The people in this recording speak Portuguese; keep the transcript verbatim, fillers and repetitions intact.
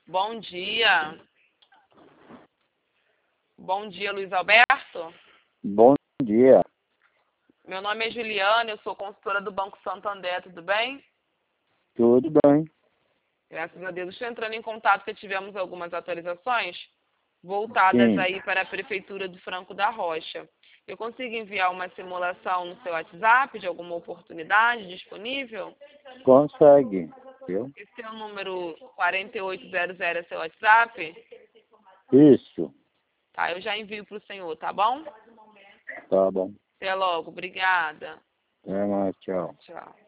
Bom dia. Bom dia, Luiz Alberto. Bom dia. Meu nome é Juliana, eu sou consultora do Banco Santander, tudo bem? Tudo bem. Graças a Deus. Estou entrando em contato porque tivemos algumas atualizações voltadas Sim. aí para a Prefeitura do Franco da Rocha. Eu consigo enviar uma simulação no seu WhatsApp de alguma oportunidade disponível? Consegue, viu? Esse é o número quatro oito zero zero, é seu WhatsApp? Isso. Tá, eu já envio para o senhor, tá bom? Tá bom. Até logo, obrigada. Até mais, tchau. Tchau.